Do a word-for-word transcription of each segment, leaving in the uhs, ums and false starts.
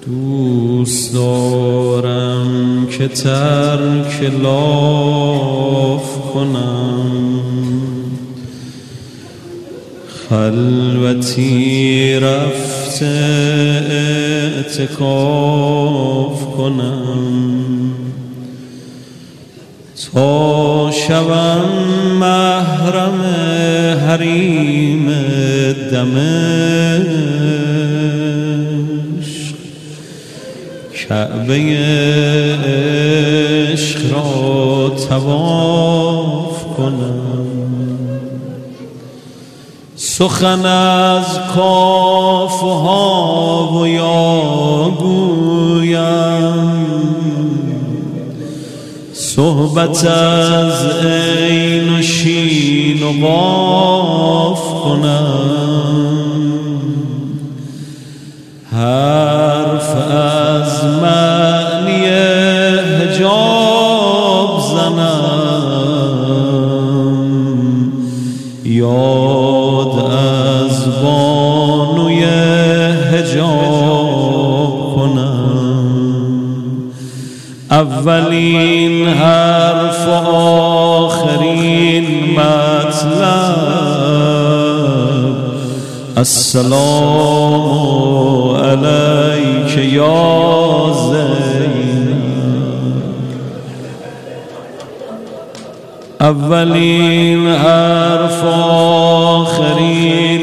دوست دارم که ترک لاف کنم، خلوتی رفته اعتکاف کنم، تا شوم محرم حریم دمشق، کعبه عشق را طواف کنم، سخن از کافها و یا گویم، صحبت از عین و شین و قاف کنم، حرف از معنی حجاب زنم، یاد از بانوی حجاب کنم، اولین حرف و آخرین مطلب، السلام علیک یا زینب، اولین حرف و آخرین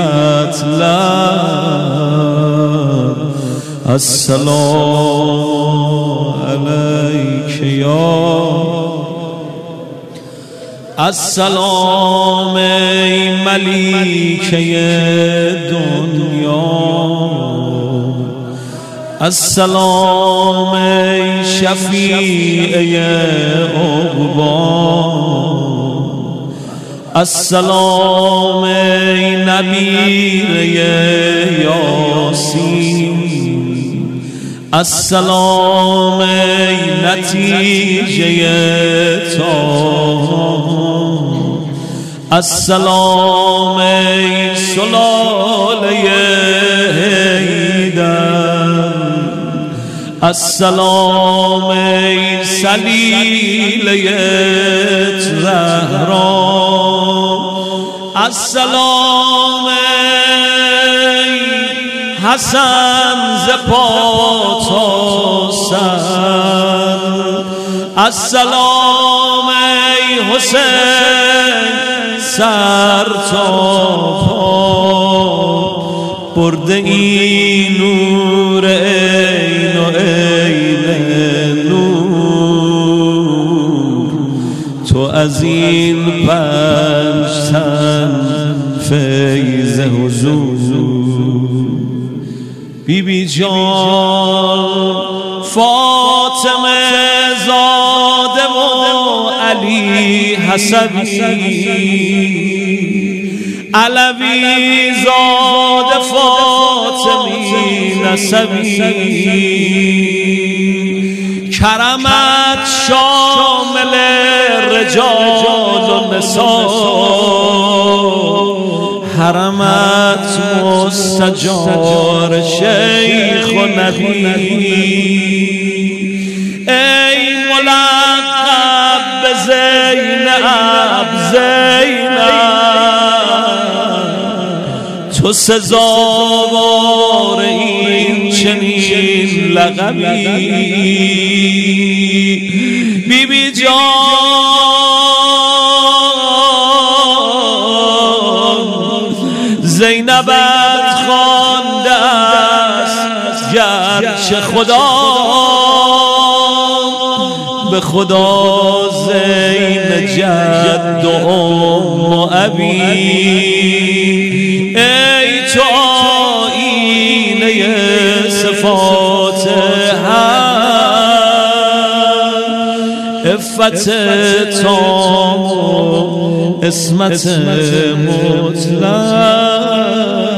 مطلب، السلام علیک یا السلام ای ملیکه دنیا، السلام ای شفیع عقبی، السلام ای نبی یاسین، السلام ای نتیجه طه، السلام ای سلاله حیدر، السلام ای سلیله زهرا، السلام ای حسن ز پا تا سر، السلام ای حسین سر تا پا، برده این نور عین و عین نور، تو از این پنج تن فیض حضور، بی بی جان فاطمه زاده و علی حسبی، علوی زاده فاطمی نسبی، کرمت شامل رجال و نساء، حرمت مستجار شیخ و نبی، ای ملقب به زینب زینب، تو سزاوار این چنین لقبی، بی بی جان زینبت خوانده است گرچه خدا به خدا زین جد و ام و ابی، ای تو آیینه صفات حق، عفت تام و عصمت مطلق.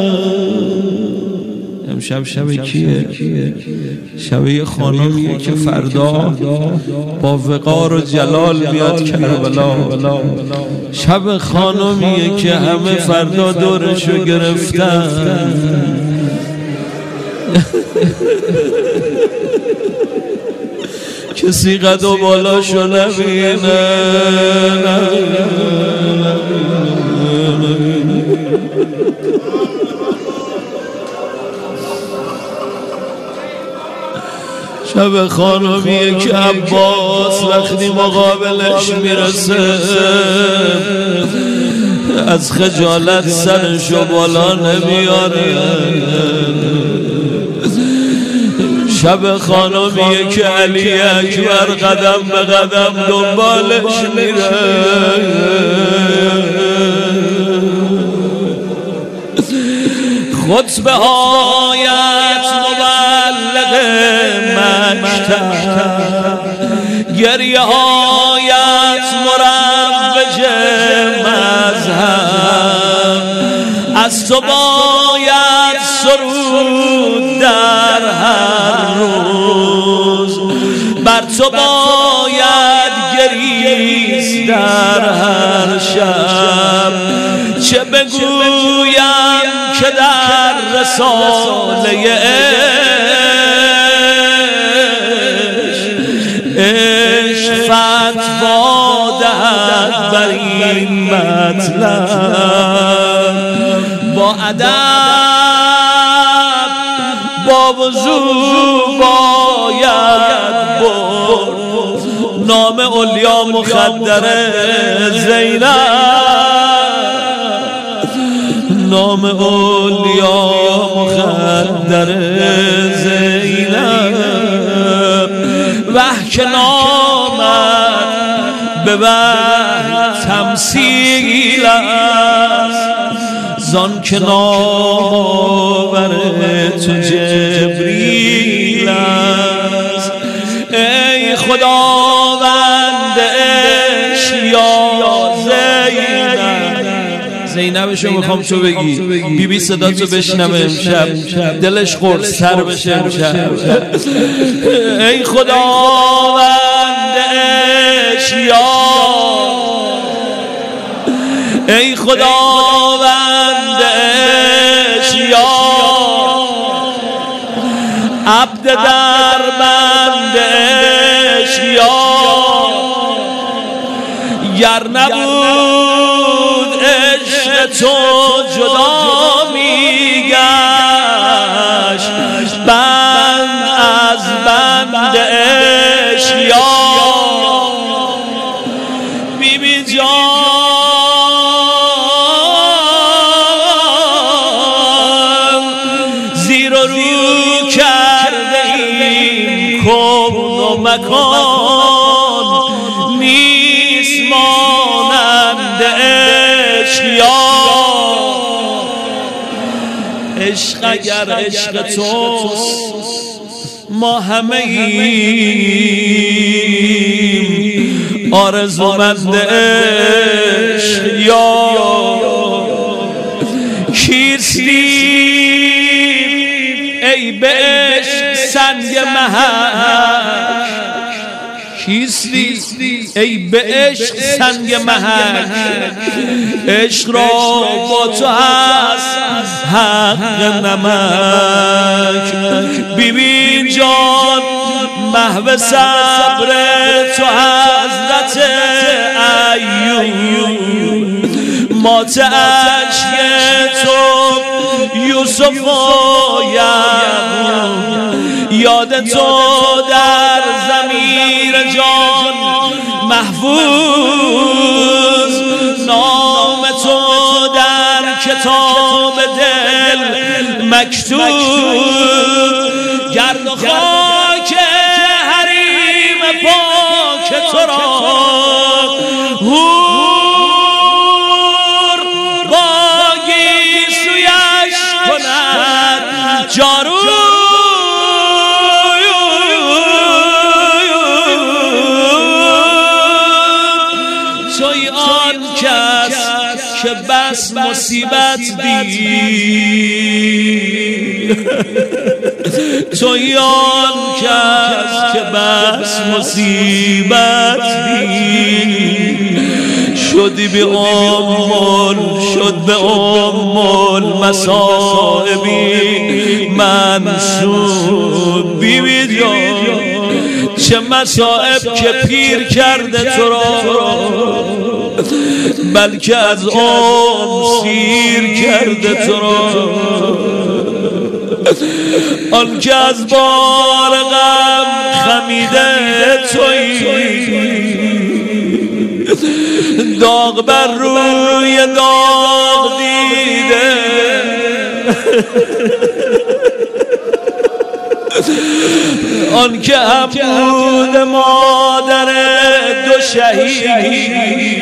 امشب شب کیه؟ شب یه خانمیه که فردا با وقار و جلال میاد کربلا. شب خانمیه که همه فردا دورشو گرفتن. کسی قد و بالاشو نبینه شب خانمیه که عباس وقتی مقابلش میرسه از خجالت سرشو بالا نمیاره. شب خانمیه که علی اکبر قدم به قدم دنبالش میره. خطبه هایت مبلغ مکتب، گریه هایت مروج مذهب، از تو باید سرود در هر روز، بر تو باید گریست در هر شب. چه بگویم که در رساله عشق فتوا دهد بر این مطلب. با ادب با وضو باید برد نام اولیا مخدر زینب، نام اولیا مخدر زینب. وحی که نامد به وحی تمثیل است، زان که نامآور تو جبریل است. ای خداوند عشق یا زینب، زینبشو میخوام تو بگی، بی بی صدا تو بشنوه امشب، دلش خورد سر بشه امشب. ای خداوند عشق یا، ای خداوند عشق یا، عبد در بند عشق یا، گر نبود عشق تو جدا میگشت بند از بند عشق یا. بی بی جان زیر و رو کرده ایم کون و مکان، نیست مانند عشق یا. عشق اگر عشق توست ما همه ایم آرزومند عشق یا. کیستیم ای به عشق سنگ محک، کیستی ای به عشق سنگ محک. عشق را با تو هست حق نمک. بی بی جان محو صبر تو حضرت ایوب، مات اشک تو یوسف و یعقوب. یاد تو در ضمیر جان محفوظ، نام تو در کتاب دل مکتوب. گرد و خاک حریم پاک تو را هور باگی سویش کند جارو. توی آن کس که بس مصیبت دید، توی آن کس که بس مصیبت دید. شدی به امول شد به امول مصائبی منصوب بی بی جان چه مصائب که پیر کرده تو را بلکه از عمر سیر کرده تو را آن که از بار غم خمیده تویی داغ بر روی داغ دیده آن که هم بود مادر دو شهید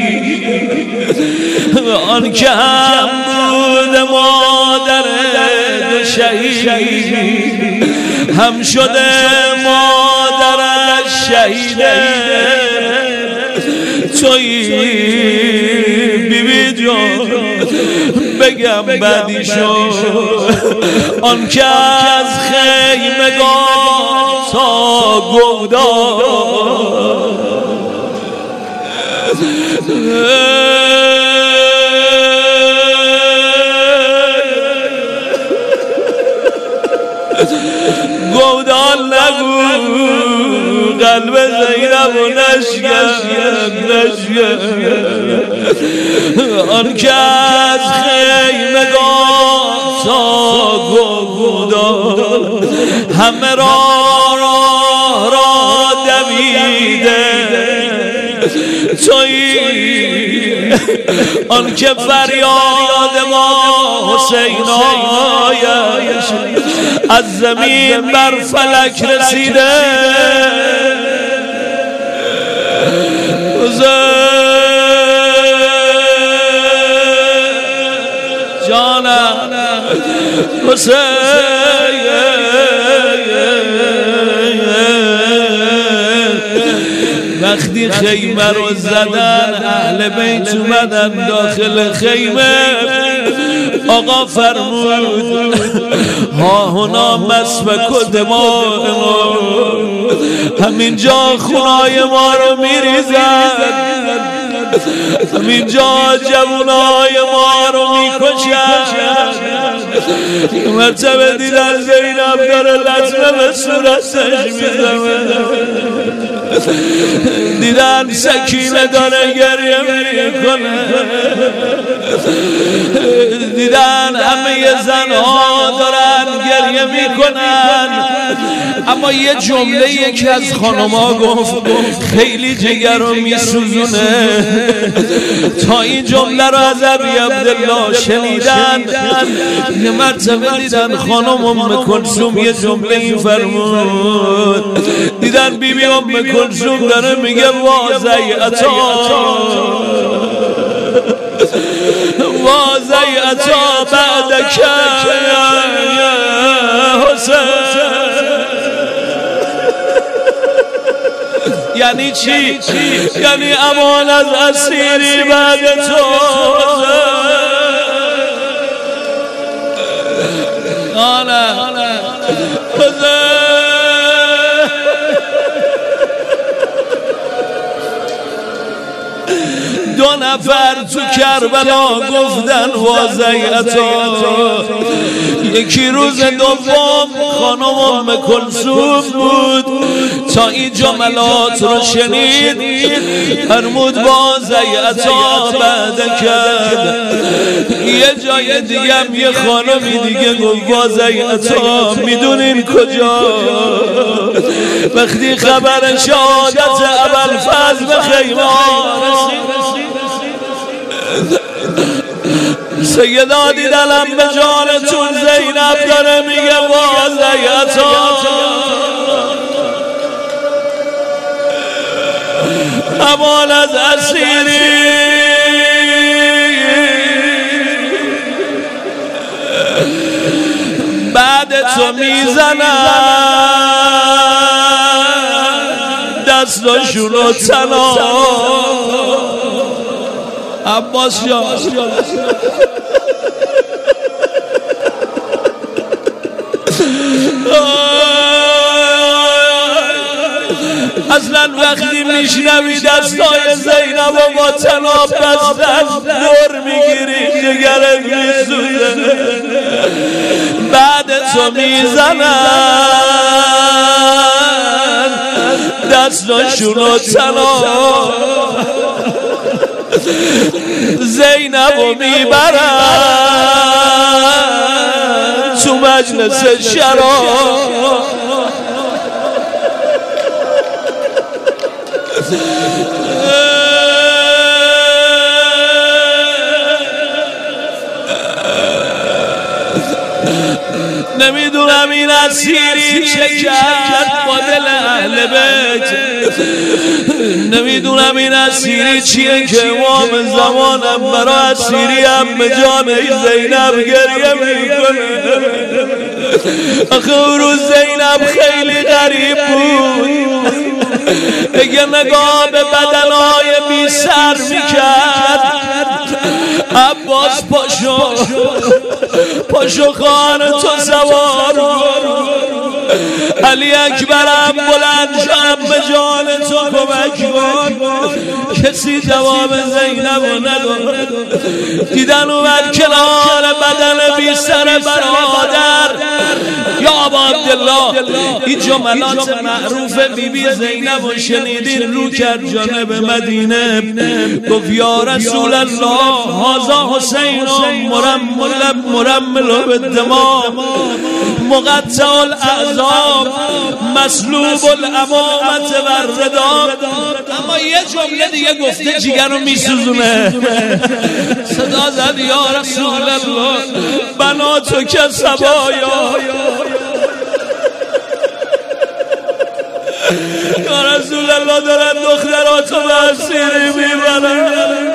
آن که هم بود مادر دو شهید هم شده مادر شهیده تویی بی بی جان بگم بدی شد آن که از خیمگاه تا گودار گودال نگو قلب زینب و نشگم نشگم آن که از خیمگاه تا گودال همه راه راه راه دویده تویی آن که فریاد ما حسین آیش از زمین بر فلک رسیده جانم حسین وقتی خیمه رو زدن اهل بیت اومدن داخل خیمه آقا فرمود ها هنا مسفک و دماء ما همینجا خونای ما رو میریزن همینجا جوانای ما رو میکشن مرتبه دیدن زینب داره لطمه به صورتش میزنه دیدن سکینه داره گریه میکنه دیدن همه زنها دارن گریه میکنن اما یه جمله یکی از خانما گفت خیلی جگر رو میسوزونه تا این جمله رو از ابی عبدالله شنیدن یه مرتبه دیدن خانم ام کلثوم یه جمله این فرمود دیدن بی بی ام کلثوم داره میگه واضعیتا واضعیتا بعد که حسین یعنی چی؟ یعنی امان از اسیری بعد تو آنه دو نفر تو کربلا گفتن واضعیتا یکی روز دوم خانم ام کلثوم بود تا این جملات رو شنید فرمود واضعیتا بعد کرد یه جای دیگه هم یه خانمی دیگه گفت واضعیتا میدونین کجا وقتی خبر شهادت ابوالفضل به خیمه رسید سیدا دیدنم به جانتون زینب داره میگه واضعیتا امان از اسیری بعد تو میزنم دستاشونو تنها عباس جان اصلا وقتی میشنوی دستای زینب و با تناب بستن دور میگیری جگرت میسوزه بعد تو میزنن دستاشونو تناب زینب و میبرن تو مجلس شراب نمیدونم این اسیری چه کرد با دل اهل بیت نمیدونم این اسیری چیه که امام زمانم برای اسیری هم به جان زینب گریه میکنه آخه اون روز زینب خیلی غریب بود اگه نگاه به بدنهای بی سر میکرد عباس پاشو پاشو خان تو سوار علی اکبرم بلند شم به جان تو کمک کن کسی جواب زینب رو نداد دیدن اومد کنار بدن بی سر برادر یا ابا عبدالله این جملات معروف بی بی زینب رو شنیدین رو کرد جانب مدینه گفت یا رسول الله هذا حسین مرمل مرمل بالدماء مقطع الاعضاب مسلوب الامامت و الرداب اما یه جمله دیگه گفته جیگر رو میسوزونه صدا زد یا رسول الله بناتو که سبایا یا رسول الله دارن دختراتو به اسیری میبرن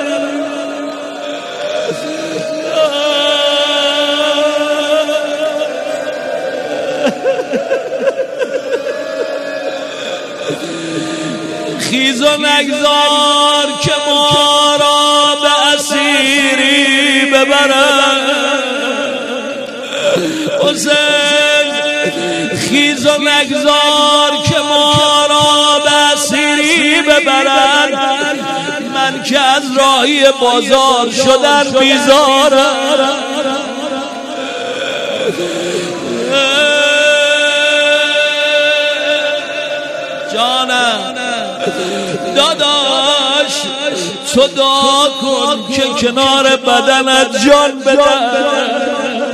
خیز و نگذار که ما را به اسیری ببرن حسین خیز و نگذار که ما را به اسیری ببرن من که از راهی بازار شدن بیزارم جانم داداش تو دعا کن که کنار بدنت جان بدن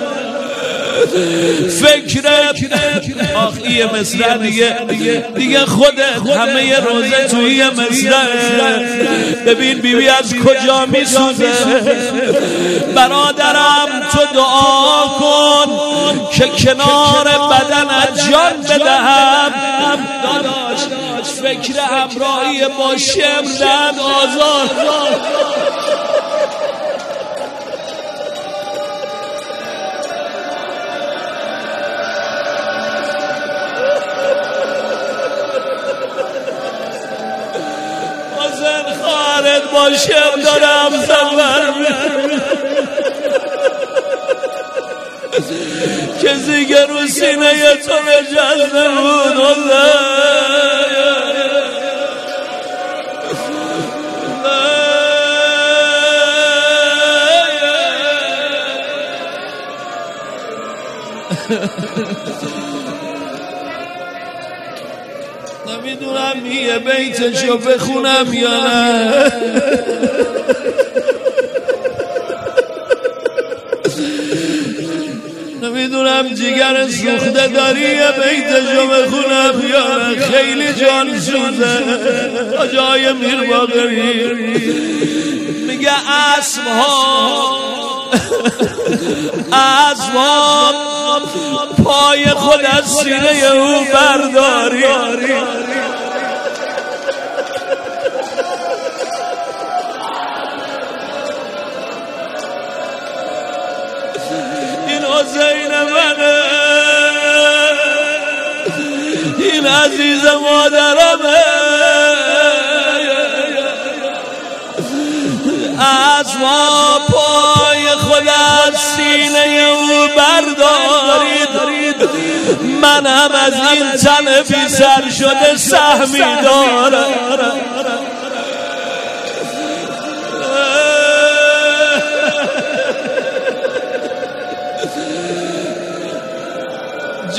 فکر آخ یه مصرع دیگه دیگه خودت همه روزه توی یه مصرع ببین بیبی از کجا میسوزه برادرم تو دعا کن که کنار بدنت جان بدهم داداش فکر همراهی با شمرن آزار خواهرت باشم دارم سفر کسی که رو سینه تو نشسته بود نمیدونم یه بیتشو بخونم یا نه نمیدونم جگر سوخته داری یه بیتشو بخونم یا نه خیلی جان سوزه جای میر باقری میگه اسبها اسباب پای خود از سینه او برداری این حسین منه این عزیز مادرمه اسباب پای خود از سینه او بردارید من هم از این تن بی سر شده سهمی دارم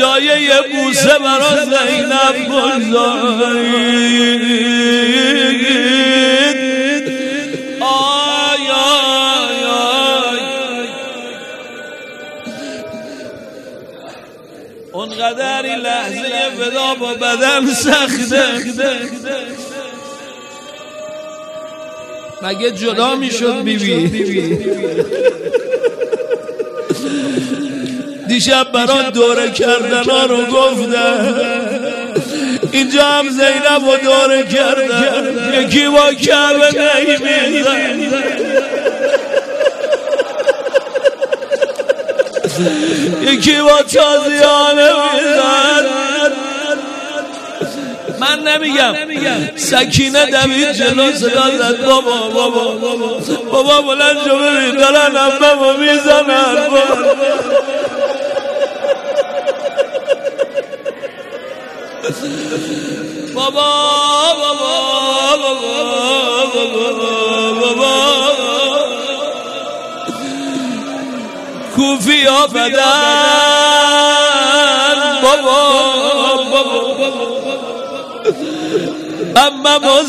جای یه بوسه برا زینب بگذارید. آی آی آی اونقدر این لحظه ودا با بدن سخته. مگه جدا میشد بیبی؟ دیشب برای دوره کردن ها رو گفتن، اینجا هم زینب رو دوره کردن، یکی با کعبه نیمیزن، یکی با تازیانه میزن. من نمیگم سکینه دوید جلو صدا زد بابا بابا بابا بلند شو ببین دارن عممو میزنن. بابا بابا بابا بابا کوفی ها بدن بابا بابا عممو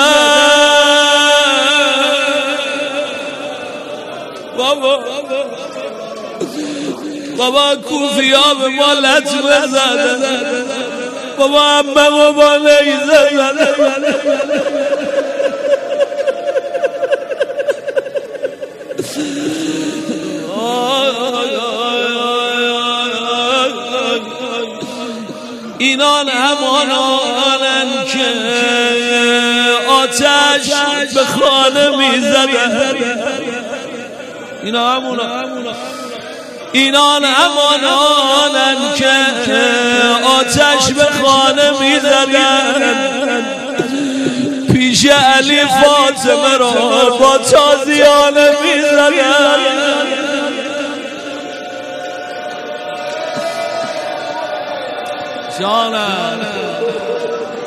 زدن بابا بابا کوفی ها به ما لطمه زدن بابا عممو با نیزه زدن. اینان همانان که آتش به خانه میزدن، اینا همونا اینان همانان که آتش به خانه میزدن، پیش علی فاطمه را با تازیانه میزدن. جانم